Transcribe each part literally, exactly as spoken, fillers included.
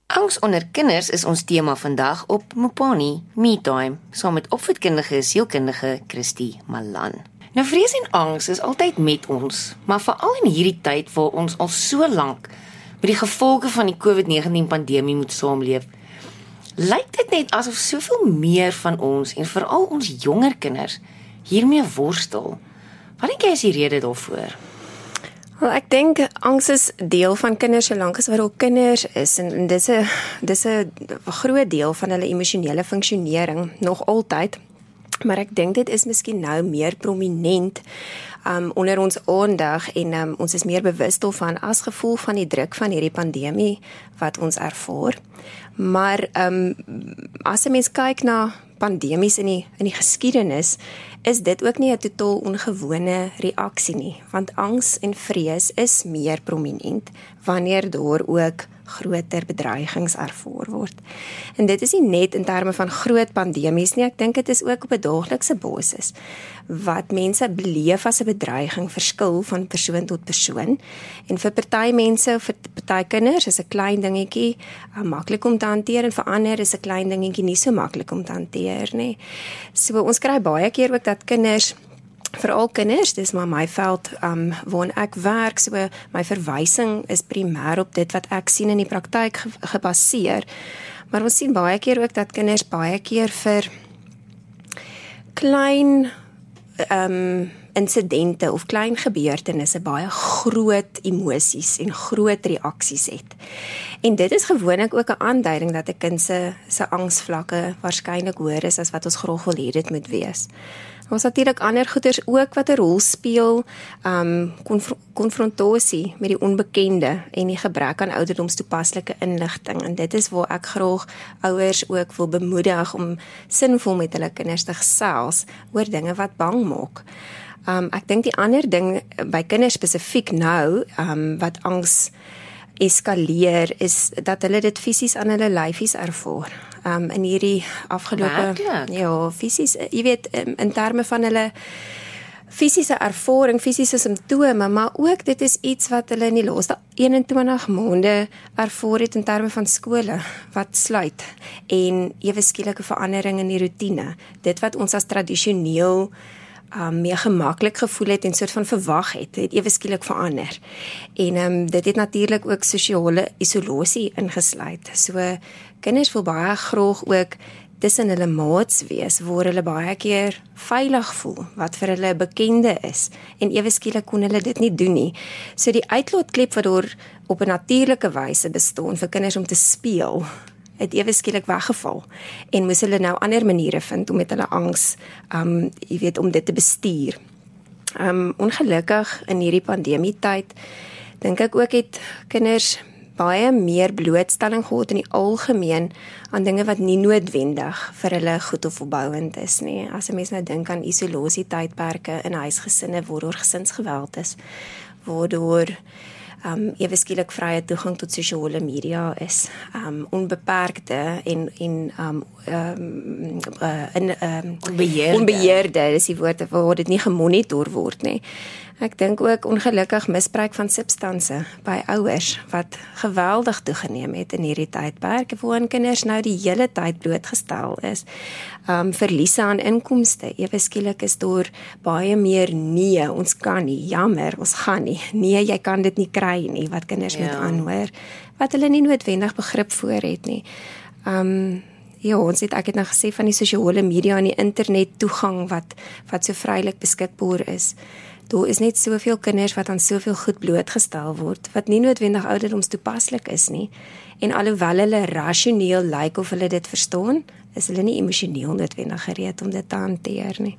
Angs onder kinders is ons tema vandag op Mopani MeTime, saam met opvoedkundige sielkundige Christy Malan. Nou vrees en angs is altyd met ons, maar veral in hierdie tyd waar ons al so lank met die gevolge van die COVID negentien pandemie moet saamleef, lyk dit net asof soveel meer van ons en veral ons jonger kinders hiermee worstel. Wat dink jy is die rede daarvoor? Wel, ek dink angs is deel van kinders solank as wat daar kinders is en, en dis 'n dis 'n groot deel van hulle emosionele funksionering nog altyd. Maar ek dink dit is miskien nou meer prominent um, onder ons aandag en um, ons is meer bewus daarvan as gevolg van die druk van hierdie pandemie wat ons ervaar. Maar um, as 'n mens kyk na pandemies in die, in die geskiedenis, is dit ook nie 'n totaal ongewone reaksie nie, want angs en vrees is meer prominent wanneer daar ook groter bedreigings ervaar word. En dit is nie net in terme van groot pandemies nie, ek dink dit is ook op 'n daaglikse basis. Wat mense beleef as 'n bedreiging verskil van persoon tot persoon. En vir party mense, vir party kinders is 'n klein dingetjie uh, maklik om te hanteer en vir ander is 'n klein dingetjie nie so maklik om te hanteer nie. So ons kry baie keer ook dat kinders Veral kinders, dis maar my veld um, waar ek werk, so my verwysing is primêr op dit wat ek sien in die praktyk ge gebaseer. Maar ons sien baie keer ook dat kinders baie keer vir klein um, insidente of klein gebeurtenisse baie groot emosies en groot reaksies het. En dit is gewoonlik ook 'n aanduiding dat 'n kind se se angsvlakke waarskynlik hoër is as wat ons graag wil hê dit moet wees. Ons natuurlik ander goeters ook wat 'n rol speel, um, konf konfrontasie met die onbekende en die gebrek aan ouderdomstoepaslike inligting. En dit is waar ek graag ouers ook wil bemoedig om sinvol met hulle kinders te gesels oor dinge wat bang maak. Um, ek dink die ander ding by kinders spesifiek nou, um, wat angs eskaleer, is dat hulle dit fisies aan hulle lyfies ervaar. Um, in hierdie afgelope, ja, fisies, jy weet, in terme van hulle fisiese ervaring, fisiese simptome, maar ook dit is iets wat hulle in die laaste eenentwintig maande ervaar het in terme van skole wat sluit en ewe skielike verandering in die roetine. Dit wat ons as tradisioneel Um, meer gemaklik gevoel het en soort van verwag het, het ewe skielik verander. En um, dit het natuurlik ook sosiale isolasie ingesluit. So kinders wil baie graag ook tussen hulle maats wees, waar hulle baie keer veilig voel, wat vir hulle bekende is. En ewe skielik kon hulle dit nie doen nie. So die uitlaatklep wat daar op 'n natuurlike wyse bestaan vir kinders om te speel, het ewe skielik weggeval en moes hulle nou ander maniere vind om met hulle angs, um, jy weet, om dit te bestuur. Um, ongelukkig in hierdie pandemietyd, dink ek ook het kinders baie meer blootstelling gehad in die algemeen aan dinge wat nie noodwendig vir hulle goed of opbouend is nie. As 'n mens nou dink aan isolasietydperke in huisgesinne waar daar gesinsgeweld is, waardoor Um, ewe skielik vrye toegang tot sosiale media is, um, onbeperkte en, en um, um, uh, in, um, onbeheerde. onbeheerde, dis die woord waar dit nie gemonitor word nie. Ek dink ook ongelukkig misbruik van substansie by ouers wat geweldig toegeneem het in hierdie tydperk, waarin kinders nou die hele tyd blootgestel is. Um, verliese aan inkomste, ewe skielik is daar baie meer nee, ons kan nie, jammer, ons gaan nie, nee, jy kan dit nie kry nie, wat kinders ja. moet aanhoor, wat hulle nie noodwendig begrip voor het nie. Um, ja, ons het, ek het nou gesê van die sosiale media en die internet toegang wat, wat so vrylik beskikbaar is. Daar is net soveel kinders wat aan soveel goed blootgestel word, wat nie noodwendig ouderdomstoepaslik is nie. En alhoewel hulle rasioneel lyk of hulle dit verstaan, is hulle nie emosioneel noodwendig gereed om dit te hanteer nie.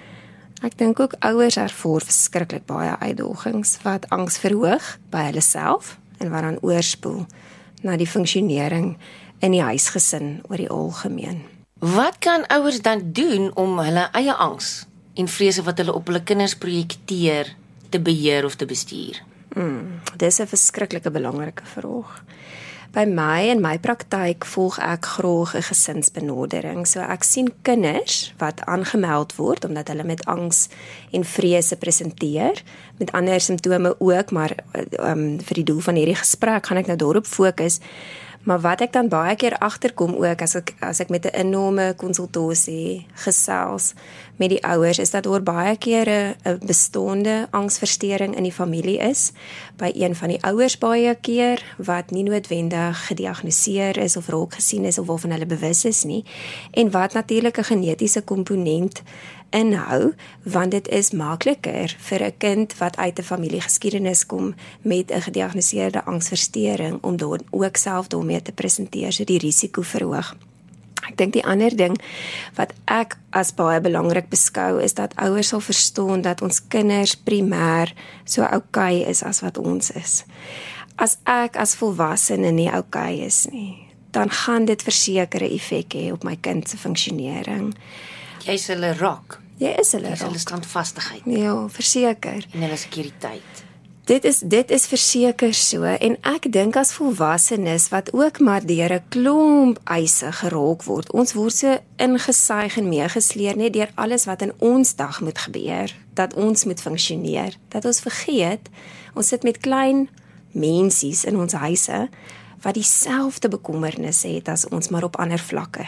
Ek dink ook ouers ervaar verskriklik baie uitdagings wat angs verhoog by hulle self en wat dan oorspoel na die funksionering in die huisgesin oor die algemeen. Wat kan ouers dan doen om hulle eie angs en vrese wat hulle op hulle kinders projekteer te beheer of te bestuur? Hmm, dis 'n verskriklike belangrike vraag. By my en my praktyk volg ek graag 'n gesinsbenadering. So ek sien kinders wat aangemeld word omdat hulle met angs en vrese presenteer, met ander simptome ook, maar um, vir die doel van hierdie gesprek gaan ek nou daarop fokus, Maar wat ek dan baie keer agterkom ook as ek as ek met 'n inname konsultasie gesels met die ouers, is dat daar baie keer 'n 'n bestaande angsversteuring in die familie is, by een van die ouers baie keer wat nie noodwendig gediagnoseer is of raak gesien is of waarvan hulle bewus is nie, en wat natuurlik 'n genetiese komponent inhou, want dit is makliker vir 'n kind wat uit 'n familiegeskiedenis kom met 'n gediagnoseerde angsversteuring om daar ook self daarmee te presenteer, so die risiko verhoog. Ek dink die ander ding wat ek as baie belangrik beskou is dat ouers sal verstaan dat ons kinders primêr so oukei is as wat ons is. As ek as volwassene nie oukei is nie, dan gaan dit verseker 'n effek hê op my kind se funksionering. Jy is hulle rock. Jy is hulle Jy is hulle rock. standvastigheid Ja, verseker. en hulle sekuriteit. Dit is dit is verseker so, en ek dink as volwassenes wat ook maar deur 'n klomp eise geraak word. Ons word so ingesuig en meegesleer net deur alles wat in ons dag moet gebeur, dat ons moet funksioneer. Dat ons vergeet, ons sit met klein mensies in ons huise wat dieselfde bekommernisse het as ons, maar op ander vlakke.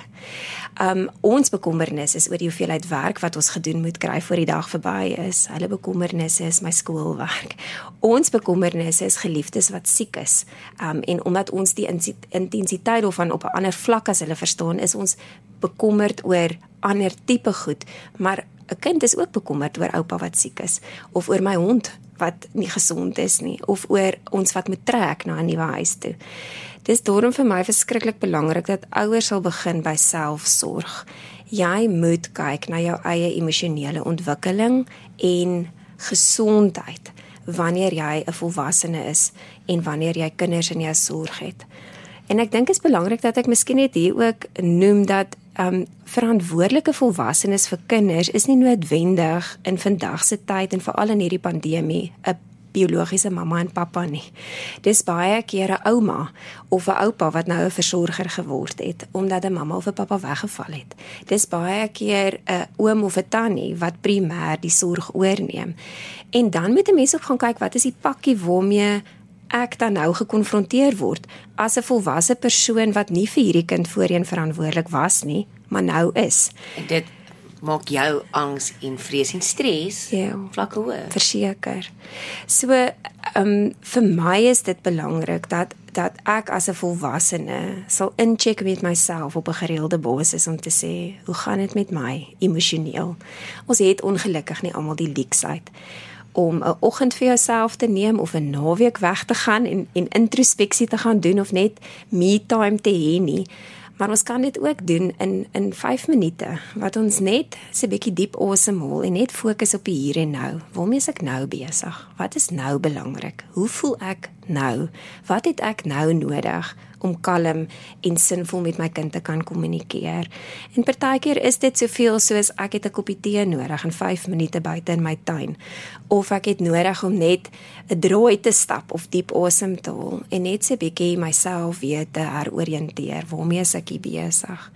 Um, ons bekommernis is oor die hoeveelheid werk wat ons gedoen moet kry voor die dag verby is. Hulle bekommernisse is my skoolwerk. Ons bekommernisse is geliefdes wat siek is. Um, en omdat ons die intensiteit daarvan op 'n ander vlak as hulle verstaan, is ons bekommerd oor ander tipe goed. Maar 'n kind is ook bekommerd oor oupa wat siek is, of oor my hond wat nie gesond is nie, of oor ons wat moet trek na 'n nuwe huis toe. Dis daarom vir my verskriklik belangrik dat ouers sal begin by selfsorg. Jy moet kyk na jou eie emosionele ontwikkeling en gesondheid wanneer jy 'n volwassene is en wanneer jy kinders in jou sorg het. En ek dink dit is belangrik dat ek miskien net hier ook noem dat um, verantwoordelike volwassenes vir kinders is nie noodwendig in vandag se tyd en veral in hierdie pandemie 'n biologiese mamma en pappa nie. Dis baie keer 'n ouma of 'n oupa wat nou 'n versorger geword het omdat 'n mamma of 'n pappa weggeval het. Dis baie keer 'n oom of 'n tannie wat primêr die sorg oorneem. En dan moet 'n mens ook gaan kyk wat is die pakkie waarmee ek dan nou gekonfronteer word as 'n volwasse persoon wat nie vir hierdie kind voorheen verantwoordelik was nie, maar nou is. En dit maak jou angs en vrees en stres Ja. vlakke hoër. Verseker. So, ehm um, vir my is dit belangrik dat dat ek as 'n volwassene sal incheck met myself op 'n gereelde basis om te sê, hoe gaan dit met my emosioneel? Ons het ongelukkig nie almal die luksheid om 'n oggend vir jouself te neem of 'n naweek weg te gaan en en introspeksie te gaan doen of net me time te hê nie. Maar ons kan dit ook doen in in vyf minute wat ons net so 'n bietjie diep asemhaal en net fokus op die hier en nou. Waarmee is ek nou besig? Wat is nou belangrik? Hoe voel ek nou? Wat het ek nou nodig om kalm en sinvol met my kind te kan kommunikeer? En partykeer is dit soveel soos ek het 'n koppie tee nodig in vyf minute buite in my tuin, of ek het nodig om net 'n draai te stap of diep asem te haal en net so 'n bietjie myself weer te heroriënteer. Waarmee is ek hier besig?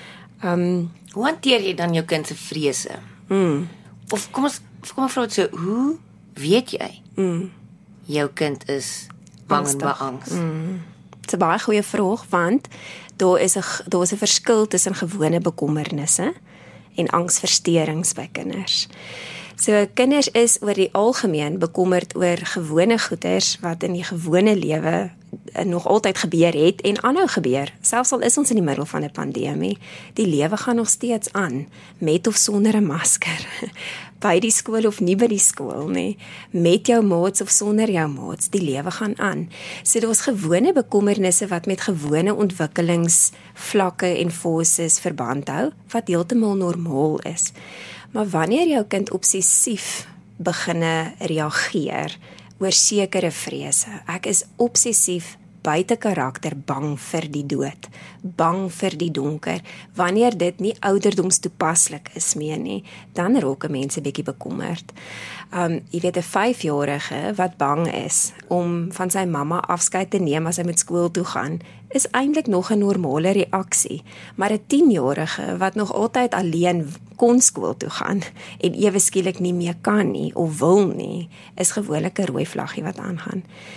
Um, Hoe hanteer jy dan jou kind se vrese? mm, Of kom ons of kom ons vra dit so, hoe weet jy mm, jou kind is bang en Angstig. beangs? mm. Dit is 'n baie goeie vraag, want daar is 'n daar is 'n verskil tussen gewone bekommernisse en angsversteurings by kinders. So kinders is oor die algemeen bekommerd oor gewone goeders wat in die gewone lewe nog altyd gebeur het en aanhou gebeur. Selfs al is ons in die middel van 'n pandemie, die lewe gaan nog steeds aan, met of sonder 'n masker. By die skool of nie by die skool nie, met jou maats of sonder jou maats, die lewe gaan aan. So daar's gewone bekommernisse wat met gewone ontwikkelingsvlakke en fases verband hou, wat heeltemal normaal is. Maar wanneer jou kind obsessief beginne reageer oor sekere vrese, ek is obsessief buite karakter bang vir die dood, bang vir die donker, wanneer dit nie ouderdomstoepaslik is meer nie, dan raak 'n mens 'n bietjie bekommerd. Um, jy weet 'n vyfjarige wat bang is om van sy mamma afskeid te neem as hy met skool toe gaan, is eintlik nog 'n normale reaksie, maar 'n tienjarige wat nog altyd alleen kon skool toe gaan en ewe skielik nie meer kan nie of wil nie, is gewoonlik 'n rooi vlaggie wat aangaan.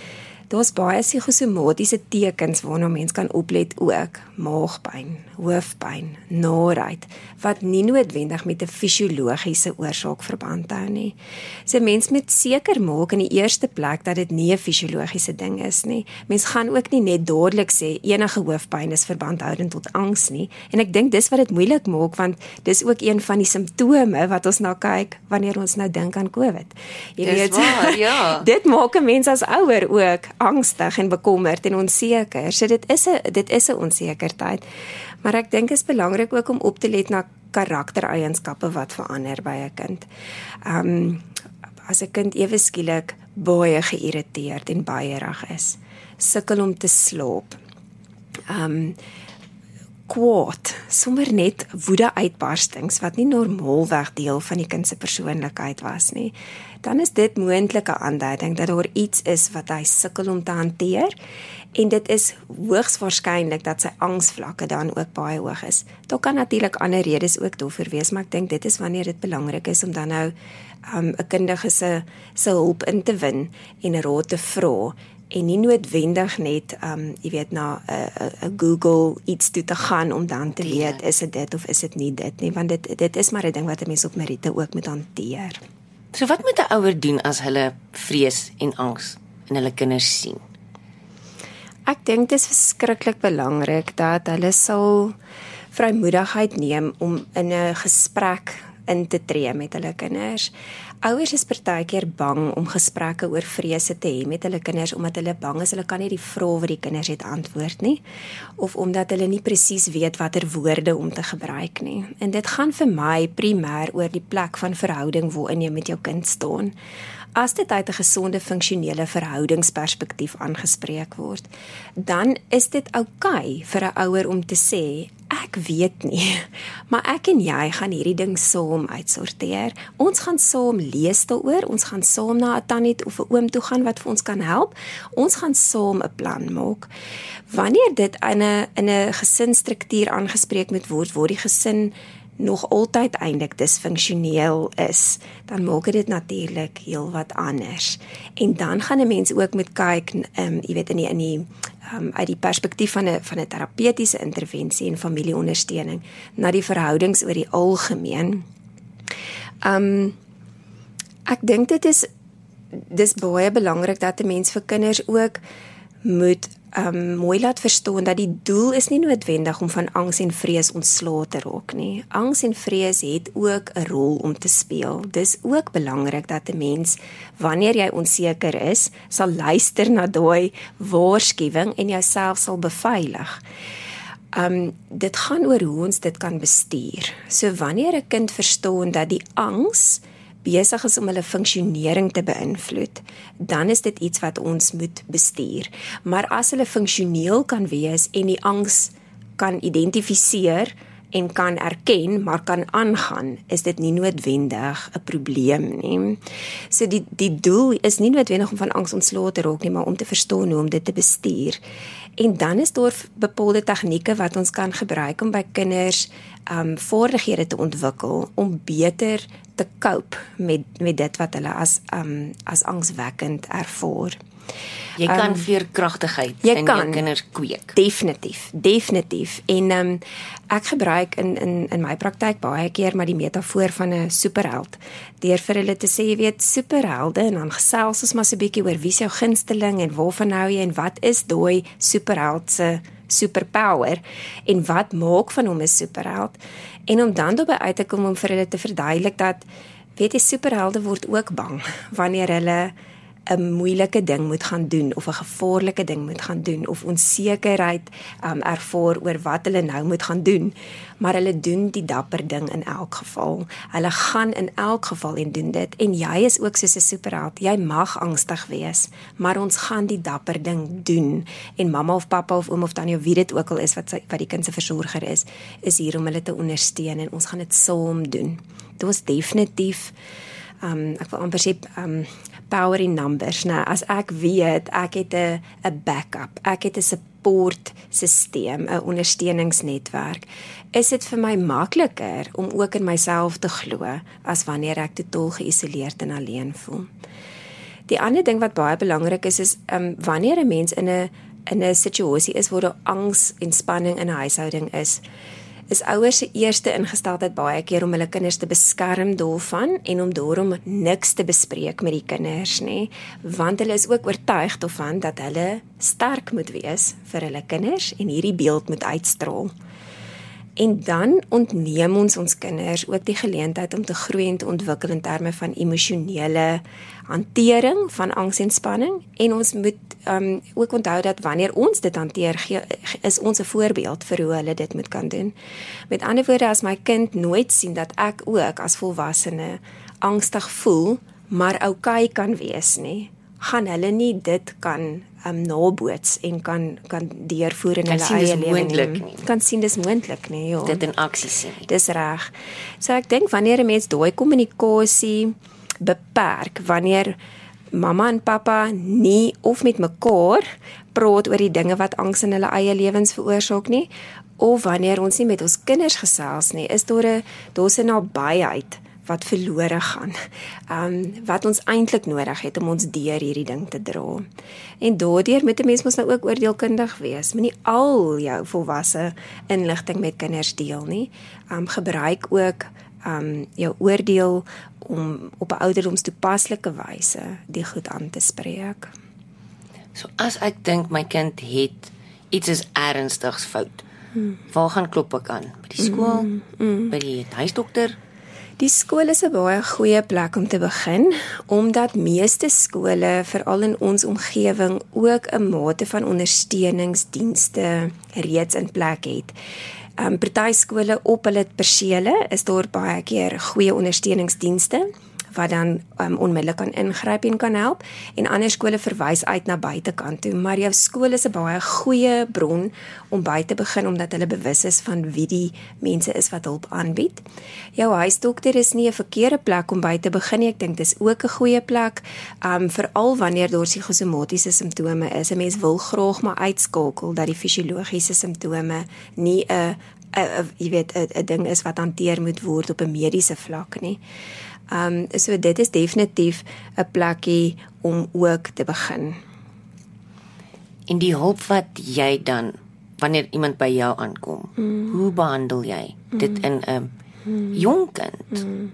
Daar's baie psigosomatiese tekens waarna mens kan oplet ook, maagpyn, hoofpyn, naarheid, wat nie noodwendig met 'n fisiologiese oorsaak verband hou nie. So mens moet seker maak in die eerste plek dat dit nie 'n fisiologiese ding is nie. Mens gaan ook nie net dadelik sê enige hoofpyn is verbandhoudend tot angs nie. En ek dink dis wat dit moeilik maak, want dis ook een van die simptome wat ons na kyk wanneer ons nou dink aan COVID. Jy Dis weet, waar, ja. dit maak 'n mens as ouer ook angstig en bekommerd en onseker. So dit is 'n dit is 'n onsekerheid. Maar ek dink dit is belangrik ook om op te let na karaktereienskappe wat verander by 'n kind. Um as 'n kind ewe skielik baie geïrriteerd en baierig is, sukkel om te slaap. Um kwaad, sommer net woede-uitbarstings wat nie normaalweg deel van die kind se persoonlikheid was nie, dan is dit moontlik 'n aanduiding dat daar iets is wat hy sukkel om te hanteer, en dit is hoogs waarskynlik dat sy angsvlakke dan ook baie hoog is. Daar kan natuurlik ander redes ook daarvoor wees, maar ek dink dit is wanneer dit belangrik is om dan nou um, 'n kundige se se hulp in te win en 'n raad te vra, en nie noodwendig net, um, jy weet, na 'n Google iets toe te gaan om dan te weet, is dit dit of is dit nie dit nie, want dit dit is maar 'n ding wat 'n mens op meriete ook moet hanteer. So wat moet 'n ouer doen as hulle vrees en angs in hulle kinders sien? Ek dink dit is verskriklik belangrik dat hulle sal vrymoedigheid neem om in 'n gesprek in te tree met hulle kinders. Ouers is partykeer bang om gesprekke oor vrese te hê met hulle kinders, omdat hulle bang is hulle kan nie die vrae wat die kinders het antwoord nie, of omdat hulle nie presies weet watter woorde om te gebruik nie. En dit gaan vir my primêr oor die plek van verhouding waarin jy met jou kind staan. As dit uit 'n gesonde funksionele verhoudingsperspektief aangespreek word, dan is dit oukei vir 'n ouer om te sê, ek weet nie, maar ek en jy gaan hierdie ding saam uitsorteer. Ons gaan saam lees daaroor, ons gaan saam na 'n tannie of 'n oom toe gaan wat vir ons kan help. Ons gaan saam 'n plan maak. Wanneer dit in 'n in 'n gesinsstruktuur aangespreek moet word, word die gesin nog altyd eintlik disfunksioneel is, dan maak dit natuurlik heel wat anders. En dan gaan 'n mens ook moet kyk, um, jy weet, in die, in die um, uit die perspektief van 'n van 'n terapeutiese intervensie en familieondersteuning na die verhoudings oor die algemeen. Um ek dink dit is dis baie belangrik dat 'n mens vir kinders ook moet um, mooi laat verstaan dat die doel is nie noodwendig om van angs en vrees ontslae te raak nie. Angs en vrees het ook 'n rol om te speel. Dis ook belangrik dat 'n mens, wanneer jy onseker is, sal luister na daai waarskuwing en jouself sal beveilig. Um, dit gaan oor hoe ons dit kan bestuur. So wanneer 'n kind verstaan dat die angs besig is om hulle funksionering te beïnvloed, dan is dit iets wat ons moet bestuur. Maar as hulle funksioneel kan wees en die angs kan identifiseer en kan erken, maar kan aangaan, is dit nie noodwendig 'n probleem nie. So die, die doel is nie noodwendig om van angs ontslae te raak nie, maar om te verstaan hoe om dit te bestuur. En dan is daar bepaalde tegnieke wat ons kan gebruik om by kinders um, vaardighede te ontwikkel, om beter te cope met, met dit wat hulle as, um, as angswekkend ervaar. Jy kan um, veerkragtigheid jy in kan, jou kinders kweek. Definitief, definitief. En um, ek gebruik in, in, in my praktyk baie keer maar die metafoor van 'n superheld. Deur vir hulle te sê, jy weet, superhelde, en dan gesels ons maar so 'n bietjie oor wie is jou gunsteling en waarvan hou jy en wat is daai superheld se superpower en wat maak van hom 'n superheld. En om dan daarby uit te kom om vir hulle te verduidelik dat, weet jy, superhelde word ook bang wanneer hulle 'n moeilike ding moet gaan doen of 'n gevaarlike ding moet gaan doen of onsekerheid um, ervaar oor wat hulle nou moet gaan doen, maar hulle doen die dapper ding in elk geval. Hulle gaan in elk geval en doen dit, en jy is ook soos 'n superheld. Jy mag angstig wees, maar ons gaan die dapper ding doen, en mamma of pappa of oom of tannie of wie dit ook al is wat, sy, wat die kind se versorger is, is hier om hulle te ondersteun, en ons gaan dit saam doen. Dit was definitief Um, ek wil amper sê, um, power in numbers. Nou, as ek weet, ek het 'n 'n backup, ek het 'n support systeem, 'n ondersteuningsnetwerk, is dit vir my makliker om ook in myself te glo, as wanneer ek totaal geïsoleerd en alleen voel. Die ander ding wat baie belangrik is is um, wanneer 'n mens in 'n in 'n situasie is waar daar angs en spanning in 'n huishouding is, is ouers se eerste ingesteldheid baie keer om hulle kinders te beskerm daarvan en om daarom niks te bespreek met die kinders, nê, want hulle is ook oortuig daarvan dat hulle sterk moet wees vir hulle kinders en hierdie beeld moet uitstraal. En dan ontneem ons ons kinders ook die geleentheid om te groei en te ontwikkel in terme van emosionele hantering van angs en spanning. En ons moet um, ook onthou dat wanneer ons dit hanteer, gee, is ons 'n voorbeeld vir hoe hulle dit moet kan doen. Met ander woorde, as my kind nooit sien dat ek ook as volwassene angstig voel, maar oukei kan wees, nie, gaan hulle nie dit kan um, naboots en kan kan deurvoer in hulle eie lewe nie. Kan sien dis moontlik nie, ja. Dit in aksie sien. Dis reg. So ek dink wanneer 'n mens daai kommunikasie beperk, wanneer mamma en pappa nie of met mekaar praat oor die dinge wat angs in hulle eie lewens veroorsaak nie, of wanneer ons nie met ons kinders gesels nie, is daar 'n daar's 'n nabyheid wat verlore gaan, um, wat ons eintlik nodig het om ons deur hierdie ding te dra. En daardeur moet 'n mens mos nou ook oordeelkundig wees. Moenie al jou volwasse inligting met kinders deel nie. Um, gebruik ook um, jou oordeel om op 'n ouderdomstoepaslike wyse die goed aan te spreek. So as ek dink my kind het iets is ernstigs fout, hmm. waar gaan klop ek aan? By die skool? Mm, mm. By die huisdokter? Die skool is 'n baie goeie plek om te begin, omdat meeste skole, veral in ons omgewing, ook 'n mate van ondersteuningsdienste reeds in plek het. Um, party skole op hulle persele is daar baie keer goeie ondersteuningsdienste, wat dan um, onmiddellik kan ingryp en kan help, en ander skole verwys uit na buitekant toe, maar jou skool is 'n baie goeie bron om by te begin, omdat hulle bewus is van wie die mense is wat hulp aanbied. Jou huisdokter is nie 'n verkeerde plek om by te begin nie, ek dink dis ook 'n goeie plek, um, veral wanneer daar psigosomatiese simptome is. 'n Mens wil graag maar uitskakel dat die fisiologiese simptome nie 'n 'n jy weet 'n 'n ding is wat hanteer moet word op 'n mediese vlak nie. Um, so dit is definitief 'n plekkie om ook te begin. En die hulp wat jy dan, wanneer iemand by jou aankom, mm. hoe behandel jy mm. dit in 'n mm. jong kind? Mm.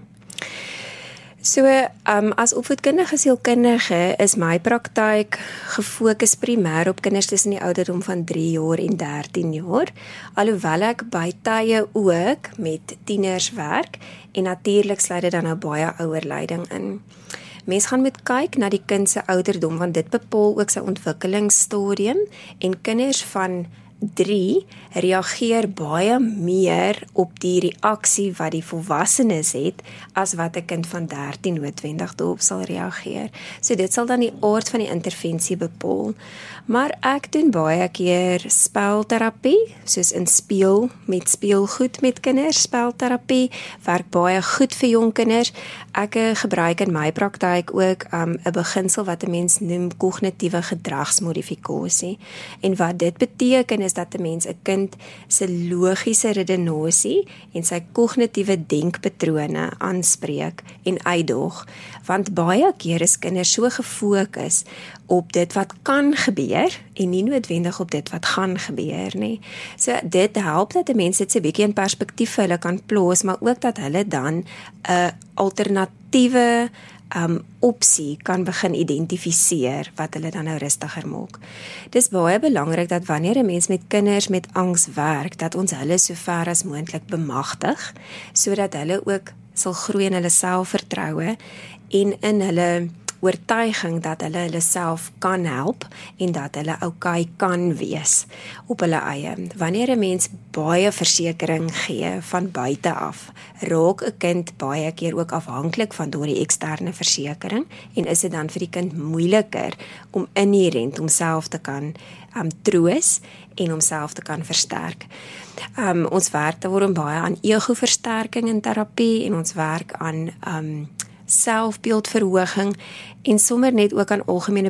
So, um, as opvoedkundige sielkundige is my praktyk gefokus primêr op kinders tussen die ouderdom van drie jaar en dertien jaar, alhoewel ek by tye ook met tieners werk, en natuurlik sluit dit dan nou baie ouerleiding in. Mens gaan moet kyk na die kind se ouderdom, want dit bepaal ook sy ontwikkelingsstadium, en kinders van drie reageer baie meer op die reaksie wat die volwassenes het, as wat 'n kind van dertien noodwendig daarop sal reageer. So dit sal dan die aard van die intervensie bepaal. Maar ek doen baie keer spelterapie, soos in speel, met speelgoed met kinders, spelterapie, werk baie goed vir jong kinders. Ek gebruik in my praktyk ook 'n um, beginsel wat 'n mens noem kognitiewe gedragsmodifikasie. En wat dit beteken is dat 'n mens 'n kind se logiese redenasie en sy kognitiewe denkpatrone aanspreek en uitdaag, want baie keer is kinders so gefokus op dit wat kan gebeur en nie noodwendig op dit wat gaan gebeur nie. So dit help dat 'n mens dit so 'n bietjie in perspektief vir hulle kan plaas, maar ook dat hulle dan 'n alternatiewe um, opsie kan begin identifiseer wat hulle dan nou rustiger maak. Dis baie belangrik dat wanneer 'n mens met kinders met angs werk, dat ons hulle so ver as moontlik bemagtig, sodat hulle ook sal groei in hulle selfvertroue en in hulle oortuiging dat hulle hulle self kan help en dat hulle oukei kan wees op hulle eie. Wanneer 'n mens baie versekering gee van buite af, raak 'n kind baie keer ook afhanklik van daardie eksterne versekering, en is dit dan vir die kind moeiliker om inherent homself te kan um, troos en homself te kan versterk. Um, ons werk daarom baie aan ego-versterking in terapie, en ons werk aan um, selfbeeldverhoging en sommer net ook aan algemene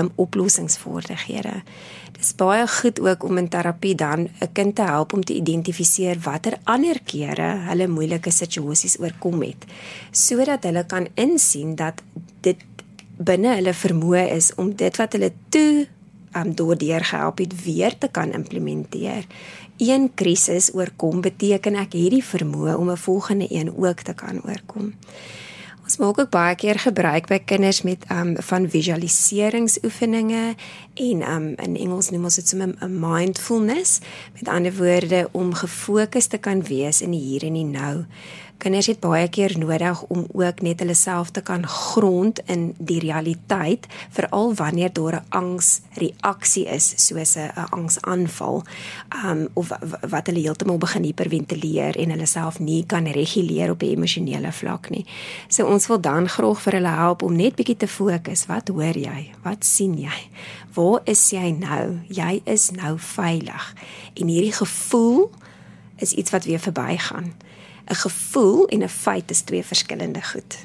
probleemoplossingsvaardighede. Dis baie goed ook om in terapie dan 'n kind te help om te identifiseer watter ander kere hulle moeilike situasies oorkom het, sodat hulle kan insien dat dit binne hulle vermoë is om dit wat hulle toe um, daardeur gehelp het weer te kan implementeer. Een krisis oorkom beteken ek het die vermoë om 'n volgende een ook te kan oorkom. Ons maak ook baie keer gebruik by kinders met um, van visualiseringsoefeninge en um, in Engels noem ons dit so 'n mindfulness, met ander woorde om gefokus te kan wees in die hier en die nou. Kinders het baie keer nodig om ook net hulle self te kan grond in die realiteit, veral wanneer daar 'n angsreaksie is, soos 'n angsaanval, um, of wat hulle heeltemal begin hiperventileer en hulle self nie kan reguleer op 'n emosionele vlak nie. So ons wil dan graag vir hulle help om net bietjie te fokus. Wat hoor jy? Wat sien jy? Waar is jy nou? Jy is nou veilig. En hierdie gevoel is iets wat weer verbygaan. 'n Gevoel en 'n feit is twee verskillende goed.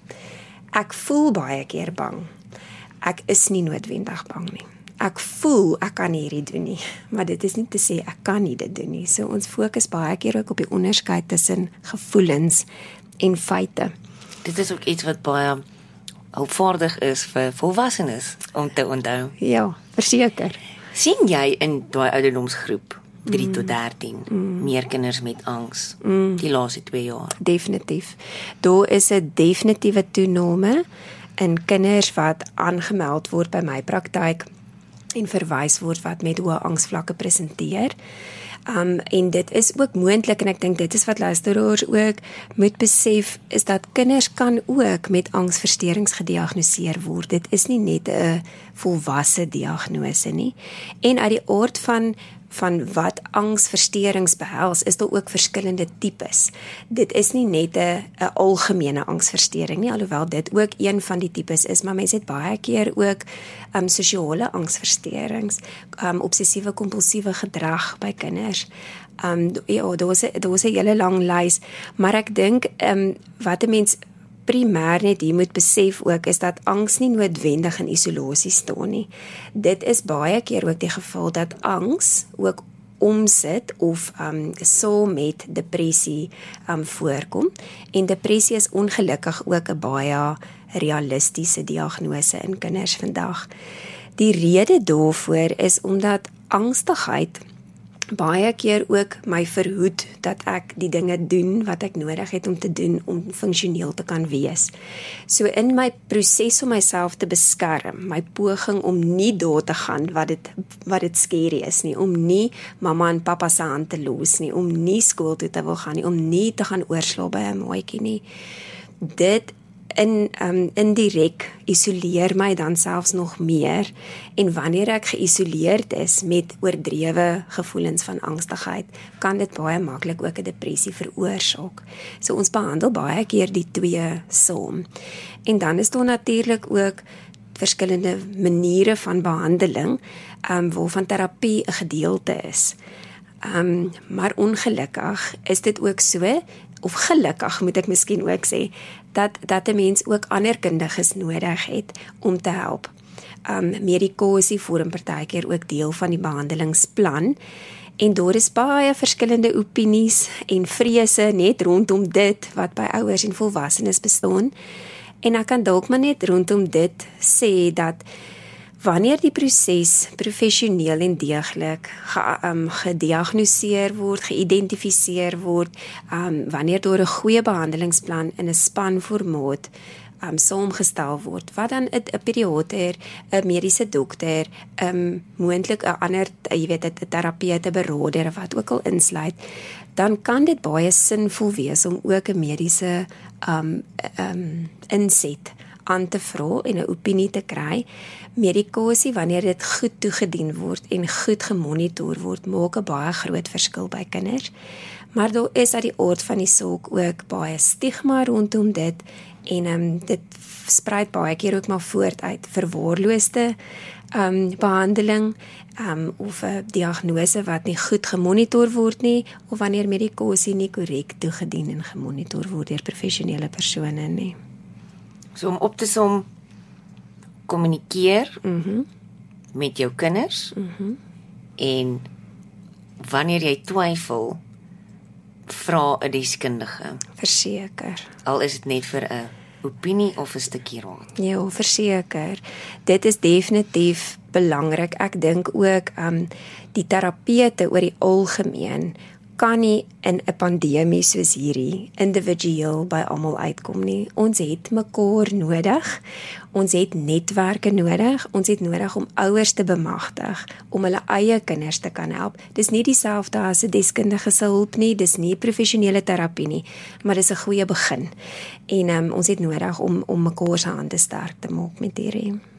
Ek voel baie keer bang. Ek is nie noodwendig bang nie. Ek voel ek kan hierdie doen nie, maar dit is nie te sê ek kan nie dit doen nie. So ons fokus baie keer ook op die onderskeid tussen gevoelens en feite. Dit is ook iets wat baie hulpvaardig is vir volwassenes om te onthou. Ja, verseker. Sien jy in daai ouderdomsgroep drie tot dertien mm. meer kinders met angs mm. die laaste twee jaar? Definitief. Daar is 'n definitiewe toename in kinders wat aangemeld word by my praktyk en verwys word wat met hoë angsvlakke presenteer. Um, en dit is ook moontlik, en ek dink dit is wat luisteraars ook moet besef, is dat kinders kan ook met angsversteurings gediagnoseer word. Dit is nie net 'n volwasse diagnose nie. En uit die aard van van wat angsversteurings behels, is daar ook verskillende tipes. Dit is nie net 'n 'n algemene angsversteuring nie, alhoewel dit ook een van die tipes is, maar mense het baie keer ook um, sosiale angsversteurings, um, obsessiewe kompulsiewe gedrag by kinders. Um, ja, daar is 'n daar is 'n hele lang lys, maar ek dink um, wat 'n mens primêr net hier moet besef ook, is dat angs nie noodwendig in isolasie staan nie. Dit is baie keer ook die geval dat angs ook omsit of um, saam met depressie um, voorkom. En depressie is ongelukkig ook 'n baie realistiese diagnose in kinders vandag. Die rede daarvoor is omdat angstigheid baie keer ook my verhoed dat ek die dinge doen wat ek nodig het om te doen om funksioneel te kan wees. So in my proses om myself te beskerm, my poging om nie daar te gaan wat dit wat dit scary is nie, om nie mamma en pappa se hand te los nie, om nie skool toe te wil gaan nie, om nie te gaan oorslaap by 'n maatjie nie. Dit in um, indirek isoleer my dan selfs nog meer, en wanneer ek geïsoleerd is met oordrewe gevoelens van angstigheid, kan dit baie maklik ook 'n depressie veroorsaak. So ons behandel baie keer die twee saam. En dan is daar natuurlik ook verskillende maniere van behandeling, um, waarvan terapie 'n gedeelte is. Um, maar ongelukkig is dit ook so, of gelukkig moet ek miskien ook sê, dat dat 'n mens ook ander kundiges nodig het om te help. Um, medikasie vorm partykeer ook deel van die behandelingsplan, en daar is baie verskillende opinies en vrese net rondom dit wat by ouers en volwassenes bestaan. En ek kan dalk maar net rondom dit sê dat wanneer die proses professioneel en deeglik ge, um, gediagnoseer word, geïdentifiseer word, um, wanneer daar 'n goeie behandelingsplan in 'n spanformaat um, saamgestel word, wat dan 'n pediater, 'n mediese dokter, um, moontlik 'n ander, jy weet, 'n terapeut, 'n beraader, wat ook al insluit, dan kan dit baie sinvol wees om ook 'n mediese um, um, inset aan te vra en 'n opinie te kry. Medikasie, wanneer dit goed toegedien word en goed gemonitor word, maak 'n baie groot verskil by kinders. Maar daar is uit die aard van die saak ook baie stigma rondom dit, en um, dit spruit baie keer ook maar voort uit verwaarloosde um, behandeling, um, of 'n diagnose wat nie goed gemonitor word nie, of wanneer medikasie nie korrek toegedien en gemonitor word deur professionele persone nie. So om op te som, kommunikeer mm-hmm. met jou kinders, mm-hmm. en wanneer jy twyfel, vra 'n deskundige. Verseker. Al is dit net vir 'n opinie of 'n stukkie raad? Ja, verseker. Dit is definitief belangrik. Ek dink ook um die terapeute oor die algemeen kan nie in 'n pandemie soos hierdie individueel by almal uitkom nie. Ons het mekaar nodig. Ons het netwerke nodig. Ons het nodig om ouers te bemagtig om hulle eie kinders te kan help. Dis nie dieselfde as 'n deskundige se hulp nie, dis nie professionele terapie nie, maar dis 'n goeie begin. En um, ons het nodig om om mekaar se hande sterk te maak met hierdie.